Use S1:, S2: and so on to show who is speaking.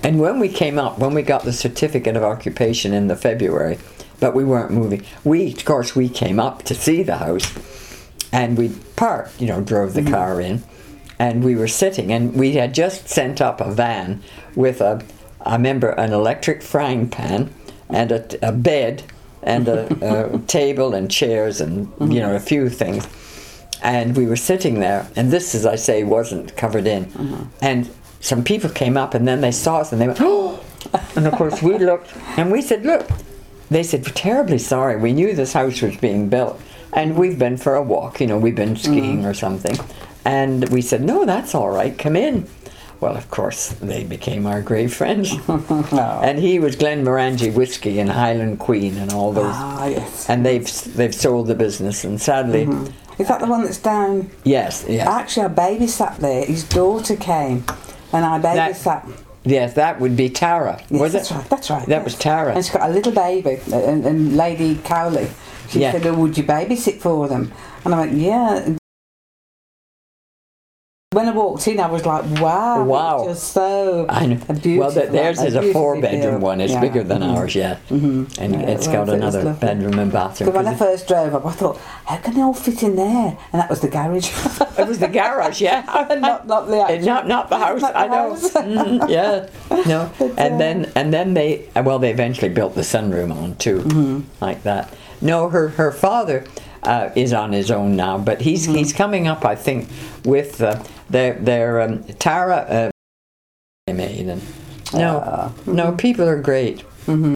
S1: And when we came up, when we got the certificate of occupation in the February, but we weren't moving. Of course, we came up to see the house, and we parked, drove the car in, and we were sitting, and we had just sent up a van with an electric frying pan, and a bed, and a table and chairs, and a few things. And we were sitting there, and this, as I say, wasn't covered in. And some people came up, and then they saw us, and they went, "Oh!" And of course we looked, and we said, "Look." They said, "We're terribly sorry. We knew this house was being built, and we've been for a walk. We've been skiing or something." And we said, "No, that's all right. Come in." Well, of course, they became our great friends.
S2: Oh.
S1: And he was Glenmorangie Whiskey and Highland Queen and all those.
S2: Ah, yes.
S1: And they've sold the business, and sadly.
S2: Is that the one that's down?
S1: Yes.
S2: Actually, I babysat there. His daughter came, and I babysat.
S1: Yes, that would be Tara, was
S2: that's
S1: it?
S2: Right, that's right.
S1: That was Tara.
S2: And she's got a little baby, and Lady Cowley, she
S1: Yeah.
S2: said, "Oh, would you babysit for them?" And I went, "Yeah." When I walked in, I was like, wow.
S1: Wow.
S2: It's just so
S1: I know.
S2: beautiful.
S1: Well, theirs is a 4-bedroom one. It's bigger than ours, yeah. And it's got another bedroom and bathroom.
S2: But when I first drove up, I thought, how can they all fit in there? And that was the garage.
S1: It was the garage, yeah.
S2: not the actual,
S1: not the house.
S2: not the
S1: I know.
S2: house.
S1: Yeah. No. And then they eventually built the sunroom on too, like that. No, her father is on his own now, but he's coming up, I think, with their Tara made, and no, people are great.